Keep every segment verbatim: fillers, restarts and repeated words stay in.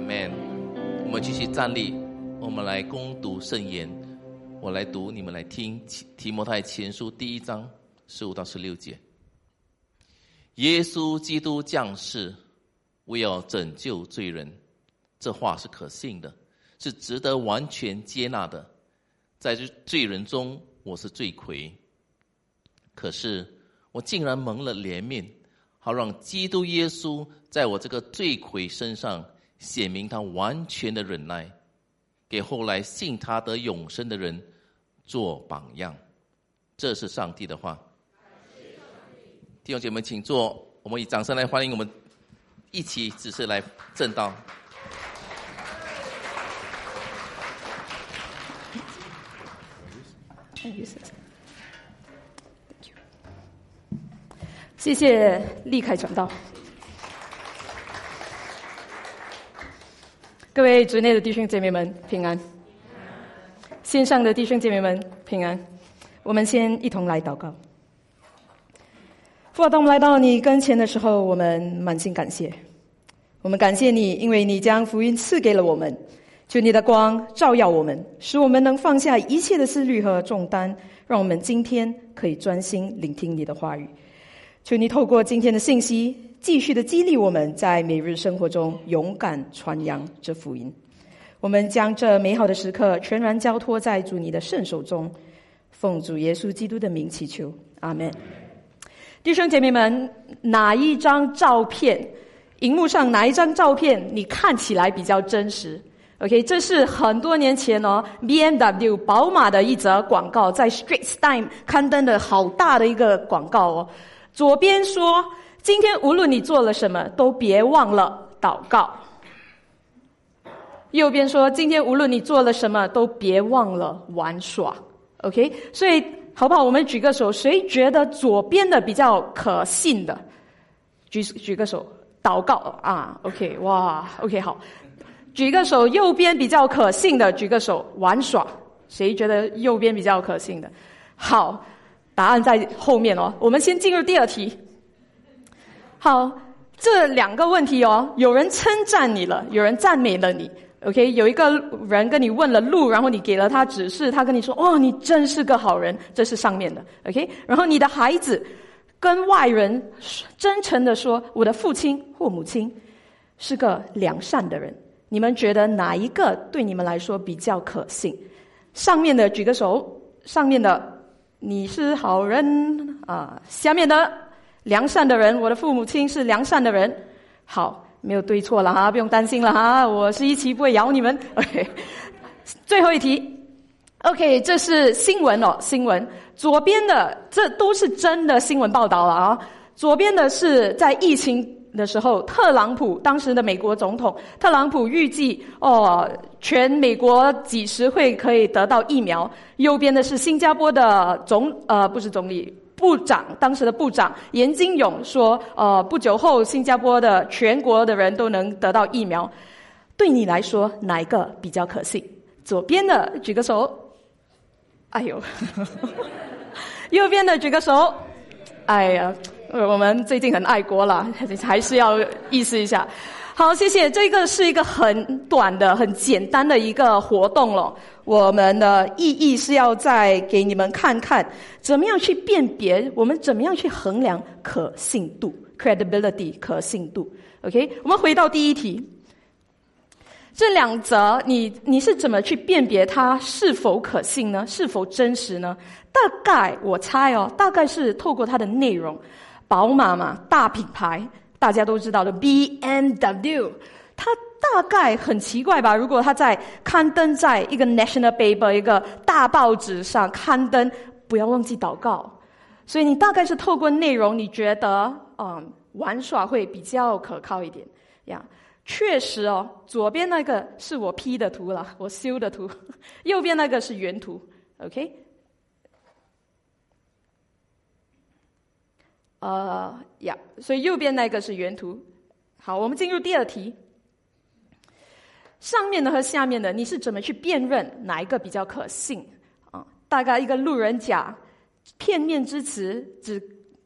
Amen。我们继续站立，我们来攻读圣言。我来读，你们来听。提摩太前书第一章十五到十六节。耶稣基督降世，为要拯救罪人，这话是可信的，是值得完全接纳的。在这罪人中，我是罪魁，可是我竟然蒙了怜悯，好让基督耶稣在我这个罪魁身上显明他完全的忍耐，给后来信他得永生的人做榜样。这是上帝的话。弟兄姐妹请坐，我们以掌声来欢迎我们一起只是来证道。 谢谢立凯传道。各位主内的弟兄姐妹们平安，线上的弟兄姐妹们平安。我们先一同来祷告。父啊，当我们来到你跟前的时候，我们满心感谢。我们感谢你，因为你将福音赐给了我们，求你的光照耀我们，使我们能放下一切的思虑和重担，让我们今天可以专心聆听你的话语。求你透过今天的信息，继续的激励我们在每日生活中勇敢传扬这福音。我们将这美好的时刻全然交托在主你的圣手中，奉主耶稣基督的名祈求，阿们。弟兄姐妹们，哪一张照片，荧幕上哪一张照片你看起来比较真实？ OK， 这是很多年前哦 B M W 宝马的一则广告，在 Straits Times 刊登的好大的一个广告哦。左边说，今天无论你做了什么，都别忘了祷告。右边说，今天无论你做了什么，都别忘了玩耍。 OK， 所以好不好？我们举个手，谁觉得左边的比较可信的？举举个手，祷告啊 ，OK， 哇 ，OK， 好，举个手，右边比较可信的，举个手，玩耍，谁觉得右边比较可信的？好，答案在后面哦。我们先进入第二题。好，这两个问题哦，有人称赞你了，有人赞美了你。OK， 有一个人跟你问了路，然后你给了他指示，他跟你说，哦，你真是个好人，这是上面的。OK， 然后你的孩子跟外人真诚的说，我的父亲或母亲是个良善的人。你们觉得哪一个对你们来说比较可信？上面的举个手，上面的你是好人啊，下面的良善的人，我的父母亲是良善的人。好，没有对错了哈，不用担心了哈，我是一期不会咬你们。OK， 最后一题。OK， 这是新闻哦，新闻。左边的这都是真的新闻报道了啊。左边的是在疫情的时候，特朗普当时的美国总统，特朗普预计哦，全美国几十会可以得到疫苗。右边的是新加坡的总呃不是总理。部长，当时的部长严金勇说，呃，不久后新加坡的全国的人都能得到疫苗。对你来说，哪一个比较可信？左边的举个手，哎呦，右边的举个手，哎呀，我们最近很爱国啦，还是要意思一下。好，谢谢。这个是一个很短的、很简单的一个活动了。我们的意义是要再给你们看看，怎么样去辨别，我们怎么样去衡量可信度 （credibility） 可信度。OK， 我们回到第一题，这两则你你是怎么去辨别它是否可信呢？是否真实呢？大概我猜哦，大概是透过它的内容。宝马嘛，大品牌。大家都知道的 B M W， 它大概很奇怪吧？如果它在刊登在一个 national paper 一个大报纸上刊登，不要忘记祷告。所以你大概是透过内容，你觉得嗯玩耍会比较可靠一点呀？确实哦，左边那个是我 P 的图了，我修的图，右边那个是原图。OK。呃呀，所以右边那个是原图。好，我们进入第二题。上面的和下面的，你是怎么去辨认哪一个比较可信啊？大概一个路人甲，片面之词只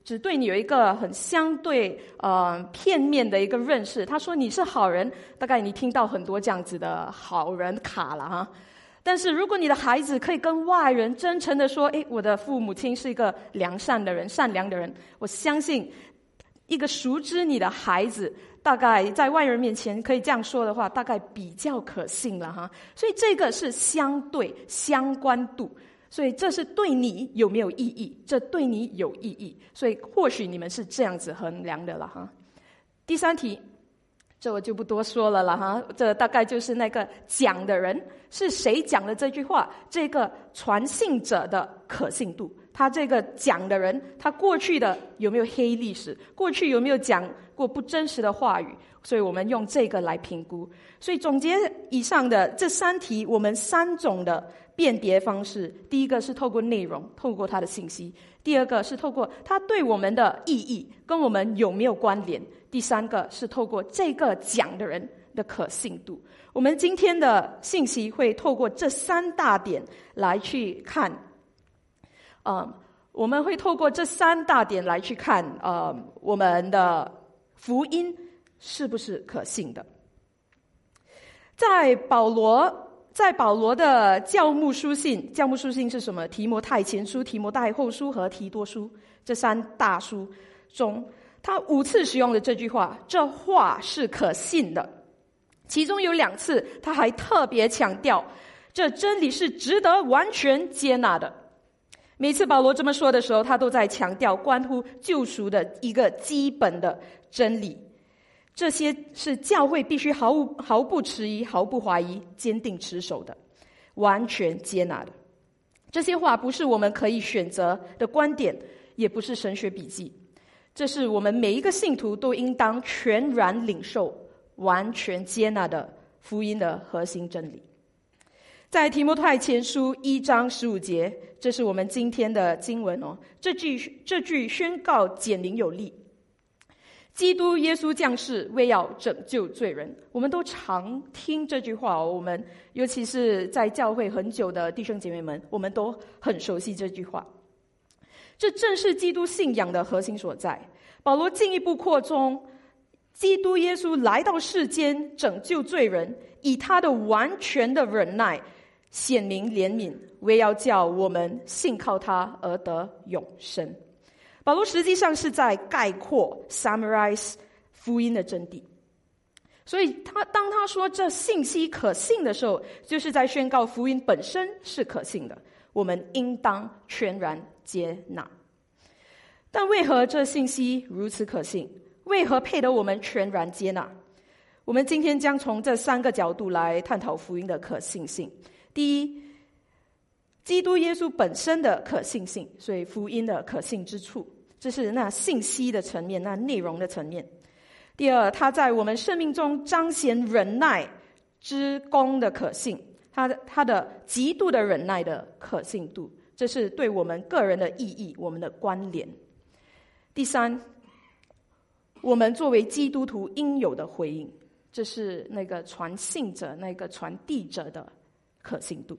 只对你有一个很相对呃片面的一个认识。他说你是好人，大概你听到很多这样子的好人卡了哈。但是如果你的孩子可以跟外人真诚的说，诶，我的父母亲是一个良善的人，善良的人，我相信一个熟知你的孩子大概在外人面前可以这样说的话，大概比较可信了哈。所以这个是相对相关度，所以这是对你有没有意义，这对你有意义，所以或许你们是这样子衡量的了哈。第三题，这我就不多说了了哈，这大概就是那个讲的人是谁讲的这句话，这个传信者的可信度，他这个讲的人他过去的有没有黑历史，过去有没有讲过不真实的话语，所以我们用这个来评估。所以总结以上的这三题，我们三种的辨别方式，第一个是透过内容，透过它的信息；第二个是透过它对我们的意义跟我们有没有关联；第三个是透过这个讲的人的可信度。我们今天的信息会透过这三大点来去看，呃，我们会透过这三大点来去看，呃，我们的福音是不是可信的。在保罗在保罗的教牧书信，教牧书信是什么？提摩太前书、提摩太后书和提多书这三大书中，他五次使用了这句话，这话是可信的。其中有两次他还特别强调，这真理是值得完全接纳的。每次保罗这么说的时候，他都在强调关乎救赎的一个基本的真理，这些是教会必须毫无毫不迟疑、毫不怀疑、坚定持守的，完全接纳的。这些话不是我们可以选择的观点，也不是神学笔记，这是我们每一个信徒都应当全然领受、完全接纳的福音的核心真理。在提摩太前书一章十五节，这是我们今天的经文哦。这句这句宣告简明有力。基督耶稣降世，为要拯救罪人。我们都常听这句话哦，我们尤其是在教会很久的弟兄姐妹们，我们都很熟悉这句话。这正是基督信仰的核心所在。保罗进一步扩充，基督耶稣来到世间拯救罪人，以他的完全的忍耐显明怜悯，为要叫我们信靠他而得永生。保罗实际上是在概括 summarize 福音的真谛，所以他当他说这信息可信的时候，就是在宣告福音本身是可信的，我们应当全然接纳。但为何这信息如此可信？为何配得我们全然接纳？我们今天将从这三个角度来探讨福音的可信性。第一，基督耶稣本身的可信性，所以福音的可信之处，这是那信息的层面，那内容的层面。第二，他在我们生命中彰显忍耐之功的可信，他的他的极度的忍耐的可信度，这是对我们个人的意义，我们的关联。第三，我们作为基督徒应有的回应，这是那个传信者、那个传递者的可信度。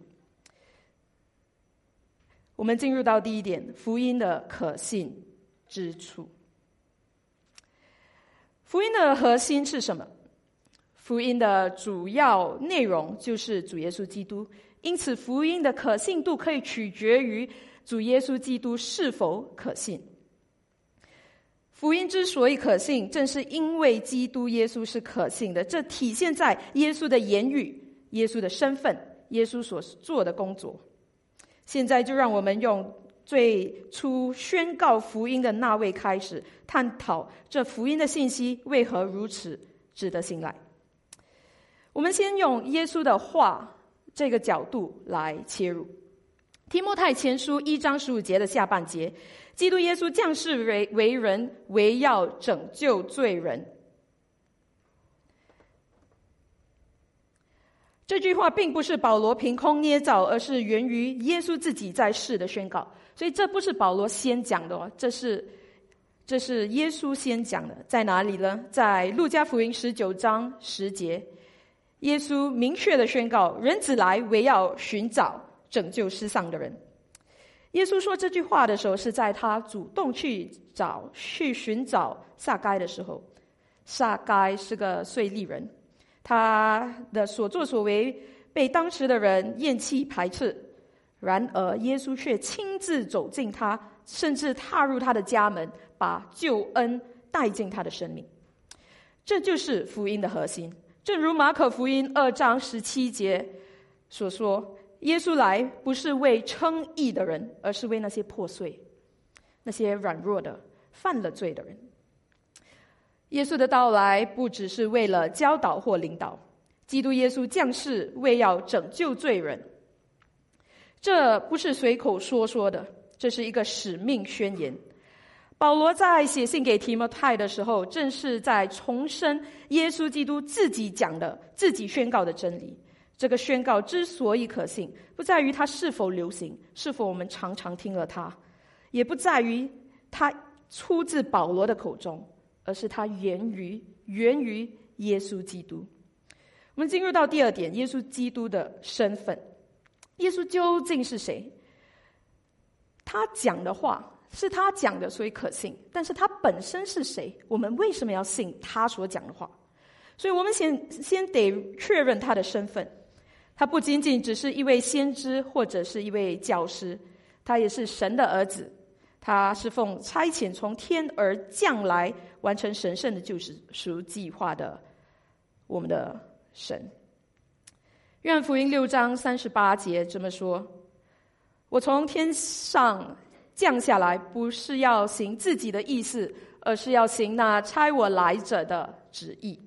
我们进入到第一点，福音的可信之处。福音的核心是什么？福音的主要内容就是主耶稣基督，因此福音的可信度可以取决于主耶稣基督是否可信。福音之所以可信，正是因为基督耶稣是可信的，这体现在耶稣的言语、耶稣的身份、耶稣所做的工作。现在就让我们用最初宣告福音的那位开始，探讨这福音的信息为何如此值得信赖。我们先用耶稣的话这个角度来切入。提摩太前书一章十五节的下半节，基督耶稣降世为为人，为要拯救罪人。这句话并不是保罗凭空捏造，而是源于耶稣自己在世的宣告。所以这不是保罗先讲的哦，这是这是耶稣先讲的。在哪里呢？在路加福音十九章十节，耶稣明确的宣告，人子来为要寻找拯救世上的人。 耶稣说这句话的时候，是在他主动去找、去寻找撒该的时候。撒该是个税吏人，他的所作所为被当时的人厌弃排斥，然而耶稣却亲自走进他，甚至踏入他的家门，把救恩带进他的生命。这就是福音的核心。正如马可福音二章十七节所说，耶稣来不是为称义的人，而是为那些破碎、那些软弱的、犯了罪的人。耶稣的到来不只是为了教导或领导，基督耶稣降世为要拯救罪人。这不是随口说说的，这是一个使命宣言。保罗在写信给提摩太的时候，正是在重申耶稣基督自己讲的、自己宣告的真理。这个宣告之所以可信，不在于它是否流行，是否我们常常听了它，也不在于它出自保罗的口中，而是它源于源于耶稣基督。我们进入到第二点，耶稣基督的身份。耶稣究竟是谁？他讲的话是他讲的，所以可信。但是他本身是谁？我们为什么要信他所讲的话？所以我们先先得确认他的身份。他不仅仅只是一位先知或者是一位教师，他也是神的儿子。他是奉差遣从天而降来，完成神圣的救赎计划的我们的神。约翰福音六章三十八节这么说：我从天上降下来，不是要行自己的意思，而是要行那差我来者的旨意。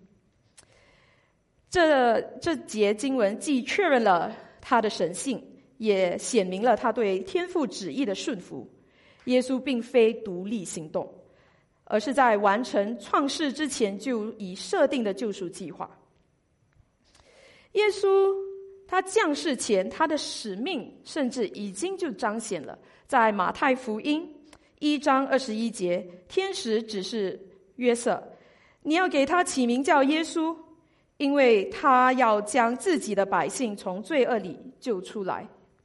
这这节经文既确认了他的神性，也显明了他对天父旨意的顺服。耶稣并非独立行动，而是在完成创世之前就已设定的救赎计划。耶稣他降世前，他的使命甚至已经就彰显了。在马太福音一章二十一节，天使指示约瑟，你要给他起名叫耶稣，因为他要将自己的百姓从罪恶里救出来。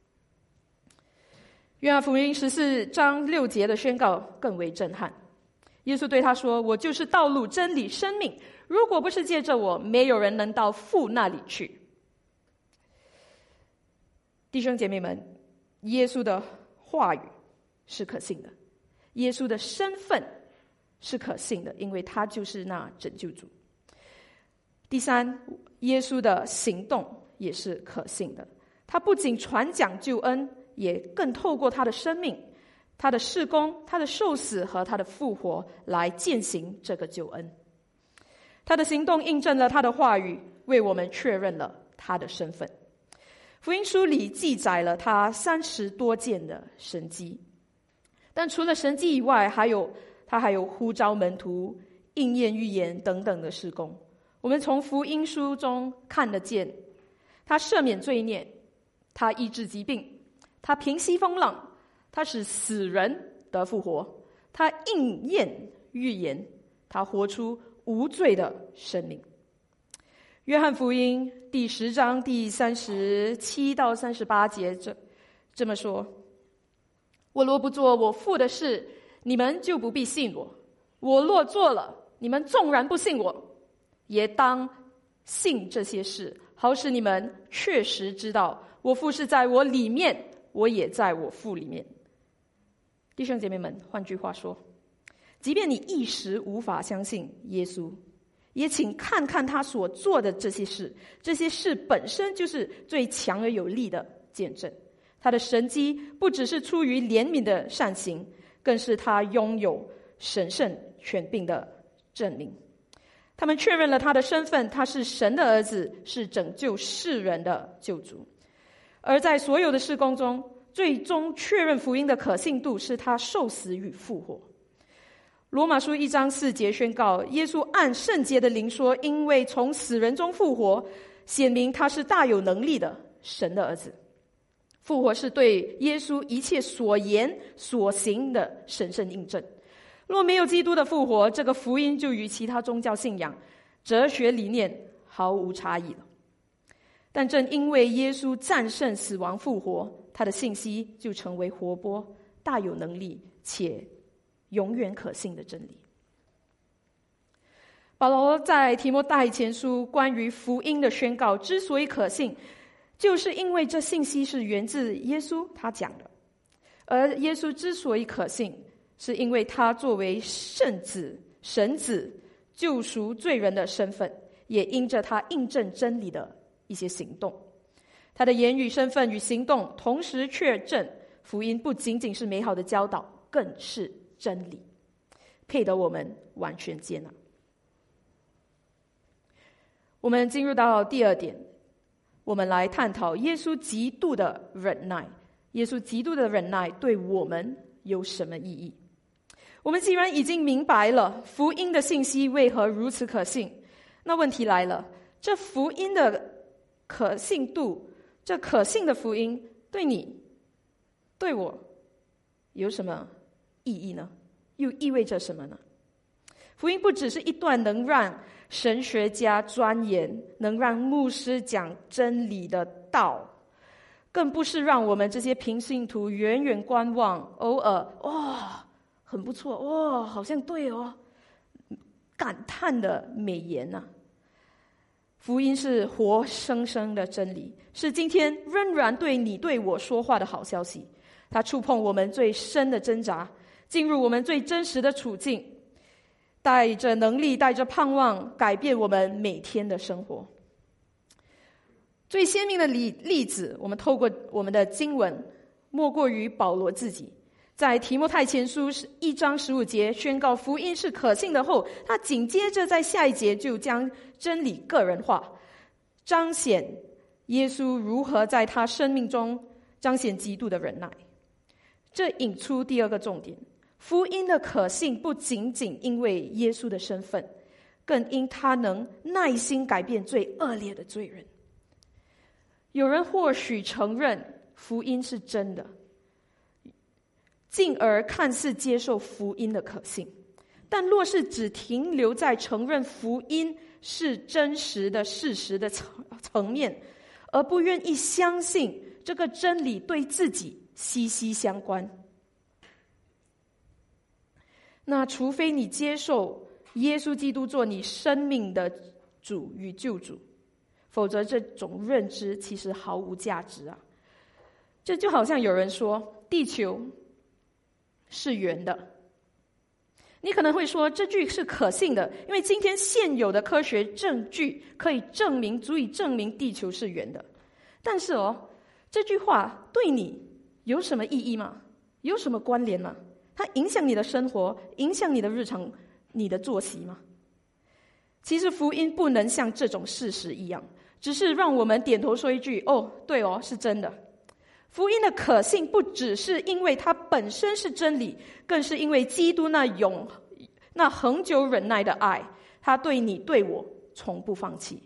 约翰福音十四章六节的宣告更为震撼。耶稣对他说，我就是道路、真理、生命，如果不是借着我，没有人能到父那里去。弟兄姐妹们，耶稣的话语是可信的，耶稣的身份是可信的，因为他就是那拯救主。第三，耶稣的行动也是可信的，他不仅传讲救恩，也更透过他的生命、他的事工、他的受死和他的复活来践行这个救恩。他的行动印证了他的话语，为我们确认了他的身份。福音书里记载了他三十多件的神迹，但除了神迹以外，还有他还有呼召门徒、应验预言等等的事工。我们从福音书中看得见，他赦免罪孽，他医治疾病，他平息风浪，他使死人得复活，他应验预言，他活出无罪的生命。约翰福音第十章第三十七到三十八节这这么说：我若不做我父的事，你们就不必信我；我若做了，你们纵然不信我，也当信这些事，好使你们确实知道我父是在我里面，我也在我父里面。弟兄姐妹们，换句话说，即便你一时无法相信耶稣，也请看看他所做的这些事，这些事本身就是最强而有力的见证。他的神迹不只是出于怜悯的善行，更是他拥有神圣权柄的证明。他们确认了他的身份，他是神的儿子，是拯救世人的救主。而在所有的事工中，最终确认福音的可信度是他受死与复活。罗马书一章四节宣告，耶稣按圣洁的灵说，因为从死人中复活，显明他是大有能力的神的儿子。复活是对耶稣一切所言所行的神圣印证。若没有基督的复活，这个福音就与其他宗教信仰、哲学理念毫无差异了。 但正因为耶稣战胜死亡复活，他的信息就成为活泼、大有能力且永远可信的真理。保罗在提摩太前书关于福音的宣告之所以可信，就是因为这信息是源自耶稣他讲的。而耶稣之所以可信，是因为他作为圣子、神子、救赎罪人的身份，也因着他印证真理的一些行动。他的言语、身份与行动同时确证福音不仅仅是美好的教导，更是真理，配得我们完全接纳。我们进入到第二点，我们来探讨耶稣极度的忍耐。耶稣极度的忍耐对我们有什么意义？我们既然已经明白了福音的信息为何如此可信，那问题来了，这福音的可信度，这可信的福音对你、对我有什么意义呢？又意味着什么呢？福音不只是一段能让神学家钻研、能让牧师讲真理的道，更不是让我们这些平信徒远远观望，偶尔哦很不错哦，好像对哦，感叹的美言啊。福音是活生生的真理，是今天仍然对你对我说话的好消息。它触碰我们最深的挣扎，进入我们最真实的处境，带着能力，带着盼望，改变我们每天的生活。最鲜明的例例子，我们透过我们的经文，莫过于保罗自己。在提摩太前书一章十五节宣告福音是可信的后，他紧接着在下一节就将真理个人化，彰显耶稣如何在他生命中彰显极度的忍耐。这引出第二个重点，福音的可信不仅仅因为耶稣的身份，更因他能耐心改变最恶劣的罪人。有人或许承认福音是真的，进而看似接受福音的可信，但若是只停留在承认福音是真实的事实的层面，而不愿意相信这个真理对自己息息相关，那除非你接受耶稣基督做你生命的主与救主，否则这种认知其实毫无价值啊！这就好像有人说地球是圆的，你可能会说这句是可信的，因为今天现有的科学证据可以证明，足以证明地球是圆的。但是哦，这句话对你有什么意义吗？有什么关联吗？它影响你的生活，影响你的日常，你的作息吗？其实福音不能像这种事实一样，只是让我们点头说一句哦，对哦，是真的。福音的可信不只是因为它本身是真理，更是因为基督那永那恒久忍耐的爱，他对你对我从不放弃。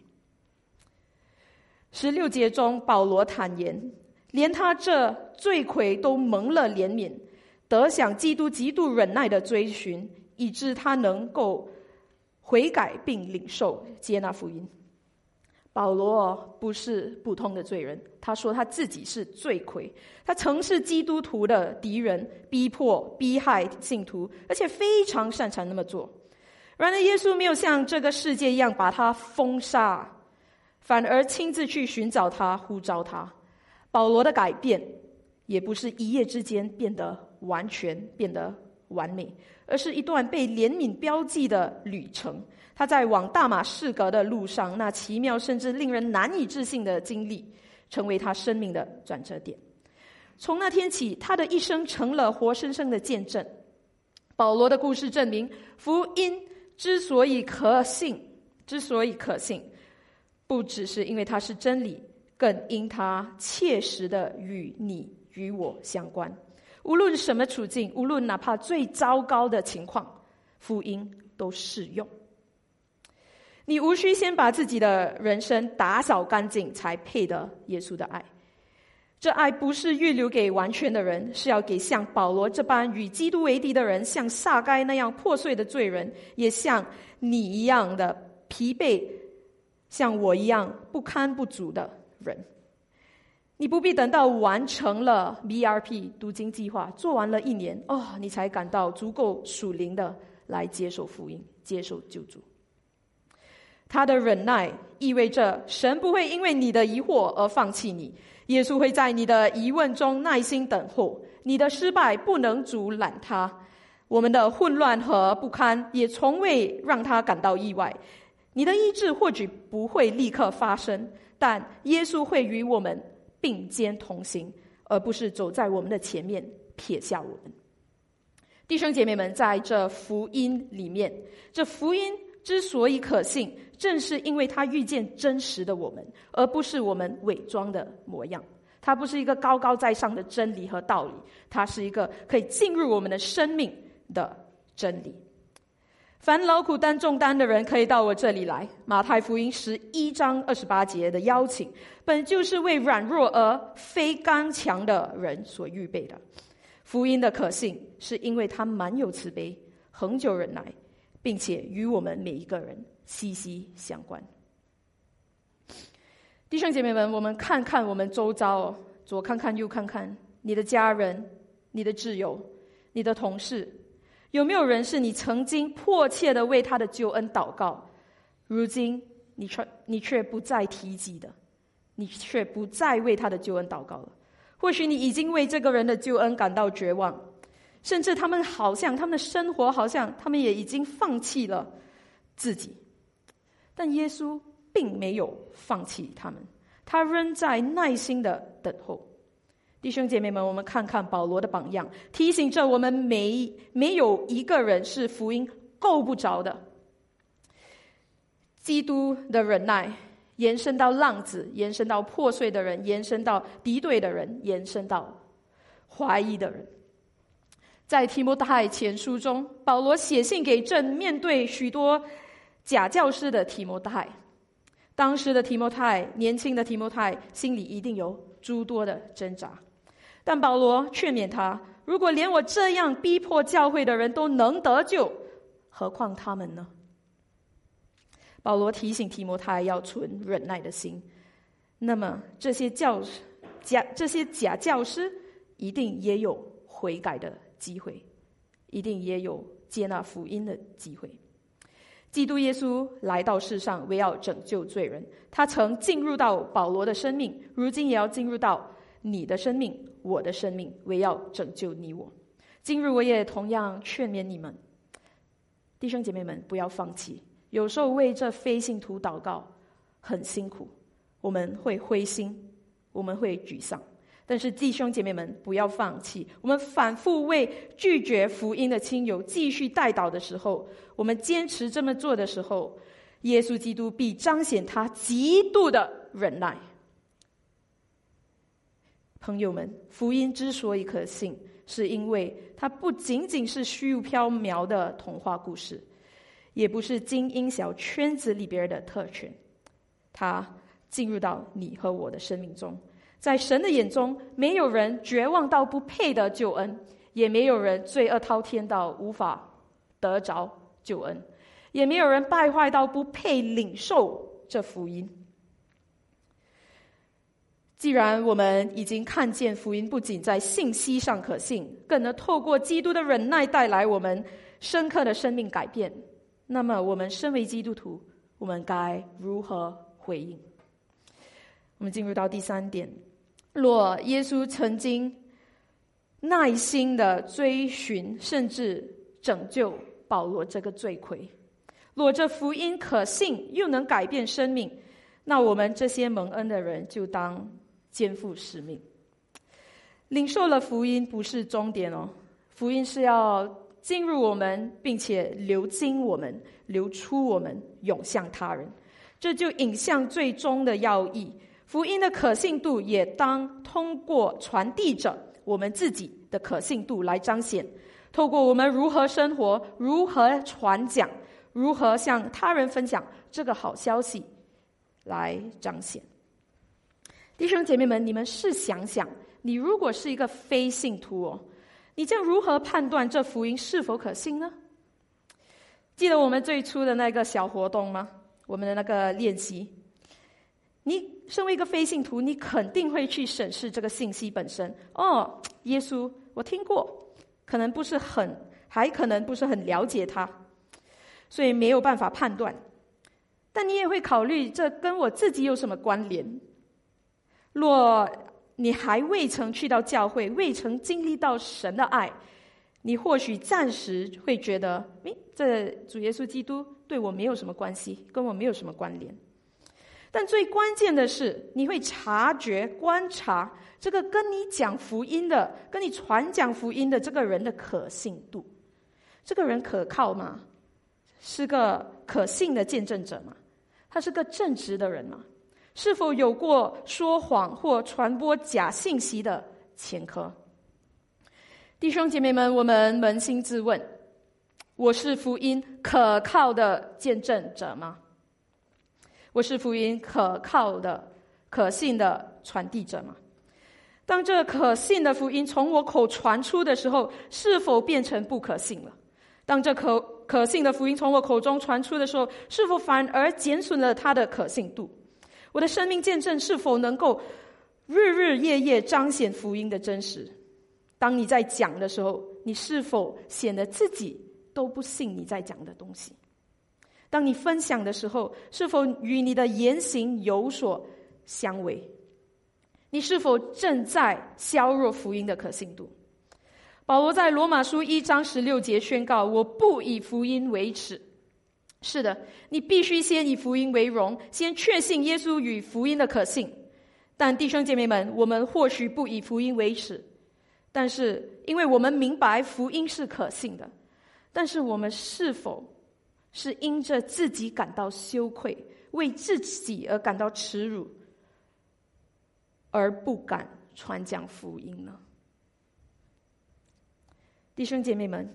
十六节中保罗坦言，连他这罪魁都蒙了怜悯，得享基督极度忍耐的追寻，以致他能够悔改并领受接纳福音。保罗不是普通的罪人，他说他自己是罪魁，他曾是基督徒的敌人，逼迫逼害信徒，而且非常擅长那么做。然而耶稣没有像这个世界一样把他封杀，反而亲自去寻找他，呼召他。保罗的改变也不是一夜之间变得完全变得完美，而是一段被怜悯标记的旅程。他在往大马士革的路上，那奇妙甚至令人难以置信的经历，成为他生命的转折点。从那天起，他的一生成了活生生的见证。保罗的故事证明，福音之所以可信，之所以可信，不只是因为它是真理，更因它切实的与你与我相关。无论什么处境，无论哪怕最糟糕的情况，福音都适用。你无需先把自己的人生打扫干净，才配得耶稣的爱。这爱不是预留给完全的人，是要给像保罗这般与基督为敌的人，像撒该那样破碎的罪人，也像你一样的疲惫，像我一样不堪不足的人。你不必等到完成了 B R P 读经计划，做完了一年，哦，你才感到足够属灵的来接受福音，接受救主。他的忍耐意味着神不会因为你的疑惑而放弃你，耶稣会在你的疑问中耐心等候，你的失败不能阻拦他，我们的混乱和不堪也从未让他感到意外。你的医治或许不会立刻发生，但耶稣会与我们并肩同行，而不是走在我们的前面撇下我们。弟兄姐妹们，在这福音里面，这福音之所以可信，正是因为它遇见真实的我们，而不是我们伪装的模样。它不是一个高高在上的真理和道理，它是一个可以进入我们的生命的真理。凡劳苦担重担的人，可以到我这里来。马太福音十一章二十八节的邀请，本就是为软弱而非刚强的人所预备的。福音的可信，是因为它满有慈悲，恒久忍耐，并且与我们每一个人息息相关。弟兄姐妹们，我们看看我们周遭哦，左看看右看看，你的家人、你的挚友、你的同事，有没有人是你曾经迫切的为他的救恩祷告，如今你却你却不再提及的，你却不再为他的救恩祷告了？或许你已经为这个人的救恩感到绝望，甚至他们好像他们的生活好像他们也已经放弃了自己，但耶稣并没有放弃他们，他仍在耐心的等候。弟兄姐妹们，我们看看保罗的榜样，提醒着我们没没有一个人是福音够不着的。基督的忍耐延伸到浪子，延伸到破碎的人，延伸到敌对的人，延伸到怀疑的人。在提摩太前书中，保罗写信给正面对许多假教师的提摩太。当时的提摩太，年轻的提摩太心里一定有诸多的挣扎，但保罗劝勉他，如果连我这样逼迫教会的人都能得救，何况他们呢？保罗提醒提摩太要存忍耐的心，那么这些教假这些假教师一定也有悔改的机会，一定也有接纳福音的机会。基督耶稣来到世上为要拯救罪人，他曾进入到保罗的生命，如今也要进入到你的生命，我的生命，为要拯救你我。今日我也同样劝勉你们，弟兄姐妹们，不要放弃。有时候为这非信徒祷告很辛苦，我们会灰心，我们会沮丧，但是弟兄姐妹们不要放弃。我们反复为拒绝福音的亲友继续代祷的时候，我们坚持这么做的时候，耶稣基督必彰显他极度的忍耐。朋友们，福音之所以可信，是因为它不仅仅是虚无缥缈的童话故事，也不是精英小圈子里边的特权，它进入到你和我的生命中。在神的眼中，没有人绝望到不配得救恩，也没有人罪恶滔天到无法得着救恩，也没有人败坏到不配领受这福音。既然我们已经看见福音不仅在信息上可信，更能透过基督的忍耐带来我们深刻的生命改变，那么我们身为基督徒，我们该如何回应？我们进入到第三点，若耶稣曾经耐心的追寻甚至拯救保罗这个罪魁，若这福音可信又能改变生命，那我们这些蒙恩的人就当肩负使命。领受了福音不是终点哦，福音是要进入我们，并且流经我们，流出我们，涌向他人，这就引向最终的要义。福音的可信度也当通过传递者我们自己的可信度来彰显，透过我们如何生活，如何传讲，如何向他人分享这个好消息来彰显。弟兄姐妹们，你们试想想，你如果是一个非信徒哦，你将如何判断这福音是否可信呢？记得我们最初的那个小活动吗？我们的那个练习， 你身为一个非信徒，你肯定会去审视这个信息本身。哦，耶稣我听过，可能不是很还可能不是很了解他，所以没有办法判断。但你也会考虑，这跟我自己有什么关联？若你还未曾去到教会，未曾经历到神的爱，你或许暂时会觉得，诶，这主耶稣基督对我没有什么关系，跟我没有什么关联。但最关键的是，你会察觉、观察这个跟你讲福音的、跟你传讲福音的这个人的可信度。这个人可靠吗？是个可信的见证者吗？他是个正直的人吗？是否有过说谎或传播假信息的前科？弟兄姐妹们，我们扪心自问，我是福音可靠的见证者吗？我是福音可靠的、可信的传递者吗？当这可信的福音从我口传出的时候，是否变成不可信了？当这可可信的福音从我口中传出的时候，是否反而减损了它的可信度？我的生命见证是否能够日日夜夜彰显福音的真实？当你在讲的时候，你是否显得自己都不信你在讲的东西？当你分享的时候，是否与你的言行有所相违？你是否正在削弱福音的可信度？保罗在罗马书一章十六节宣告，我不以福音为耻。是的，你必须先以福音为荣，先确信耶稣与福音的可信。但弟兄姐妹们，我们或许不以福音为耻，但是因为我们明白福音是可信的，但是我们是否是因着自己感到羞愧，为自己而感到耻辱，而不敢传讲福音呢？弟兄姐妹们，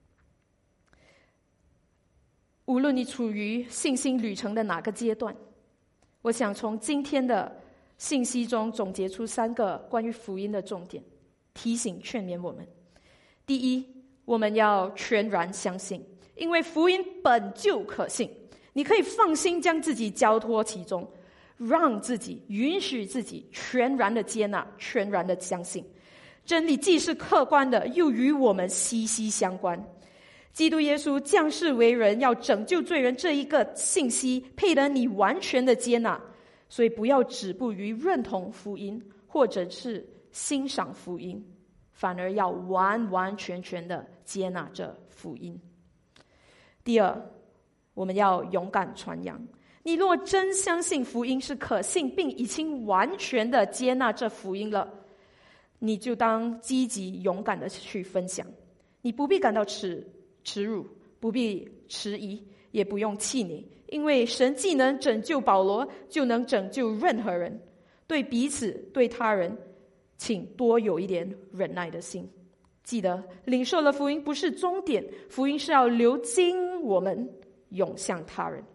无论你处于信心旅程的哪个阶段，我想从今天的信息中总结出三个关于福音的重点，提醒劝勉我们。第一，我们要全然相信，因为福音本就可信，你可以放心将自己交托其中，让自己允许自己全然的接纳，全然的相信。真理既是客观的，又与我们息息相关。基督耶稣降世为人，要拯救罪人，这一个信息配得你完全的接纳。所以不要止步于认同福音，或者是欣赏福音，反而要完完全全的接纳这福音。第二，我们要勇敢传扬。你若真相信福音是可信，并已经完全的接纳这福音了，你就当积极勇敢的去分享。你不必感到耻耻辱，不必迟疑，也不用气馁，因为神既能拯救保罗，就能拯救任何人。对彼此对他人，请多有一点忍耐的心。记得领受了福音不是终点，福音是要流经我们涌向他人。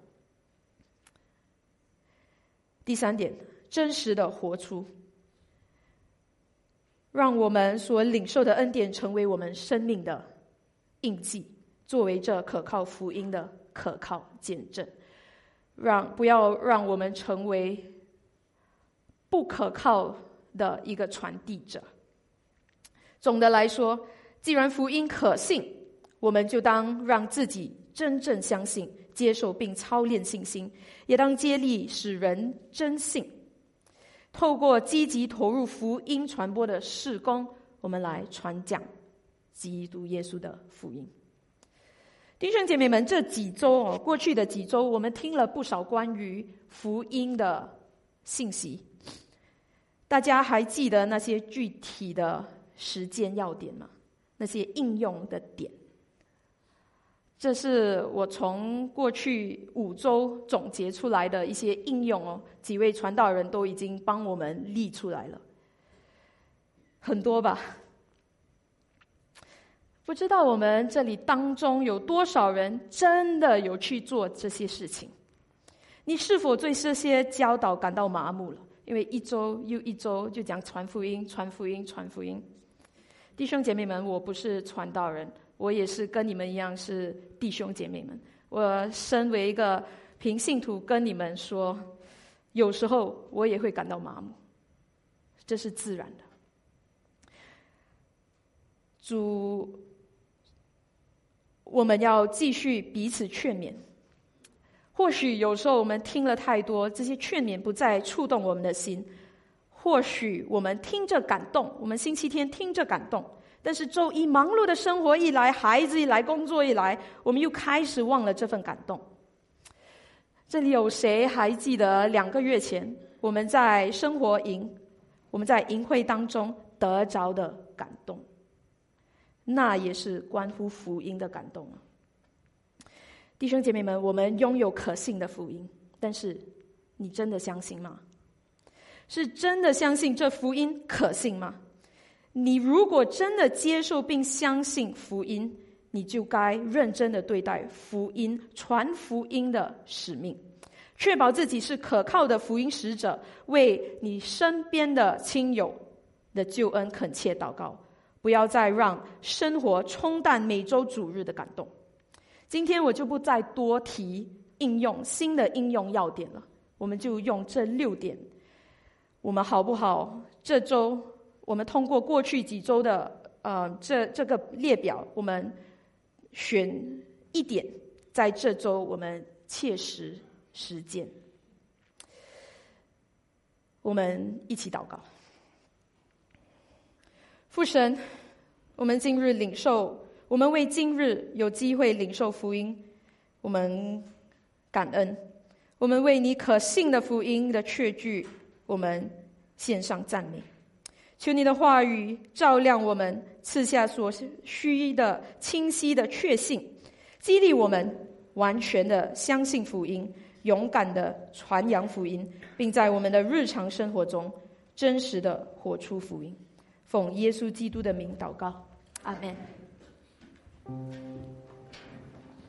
第三点，真实的活出，让我们所领受的恩典成为我们生命的印记，作为这可靠福音的可靠见证。让不要让我们成为不可靠的一个传递者。总的来说，既然福音可信，我们就当让自己真正相信，接受并操练信心，也当接力使人真信。透过积极投入福音传播的事工，我们来传讲基督耶稣的福音。弟兄姐妹们，这几周哦，过去的几周，我们听了不少关于福音的信息。大家还记得那些具体的实践要点吗？那些应用的点。这是我从过去五周总结出来的一些应用哦，几位传道人都已经帮我们列出来了，很多吧？不知道我们这里当中有多少人真的有去做这些事情？你是否对这些教导感到麻木了？因为一周又一周就讲传福音、传福音、传福音。弟兄姐妹们，我不是传道人，我也是跟你们一样是弟兄姐妹们。我身为一个平信徒，跟你们说， 有时候我也会感到麻木，这是自然的。主，我们要继续彼此劝勉。或许有时候我们听了太多，这些劝勉不再触动我们的心。或许我们听着感动，我们星期天听着感动，但是周一忙碌的生活一来，孩子一来，工作一来，我们又开始忘了这份感动。这里有谁还记得两个月前我们在生活营，我们在营会当中得着的感动？那也是关乎福音的感动啊！弟兄姐妹们，我们拥有可信的福音，但是你真的相信吗？是真的相信这福音可信吗？你如果真的接受并相信福音，你就该认真的对待福音、传福音的使命，确保自己是可靠的福音使者，为你身边的亲友的救恩恳切祷告，不要再让生活冲淡每周主日的感动。今天我就不再多提应用新的应用要点了，我们就用这六点，我们好不好？这周我们通过过去几周的呃这这个列表，我们选一点，在这周我们切实实践。我们一起祷告。父神，我们今日领受，我们为今日有机会领受福音，我们感恩。我们为你可信的福音的确据，我们献上赞美。求你的话语照亮我们，赐下所需的清晰的确信，激励我们完全的相信福音，勇敢的传扬福音，并在我们的日常生活中真实的活出福音。奉耶稣基督的名祷告，阿们。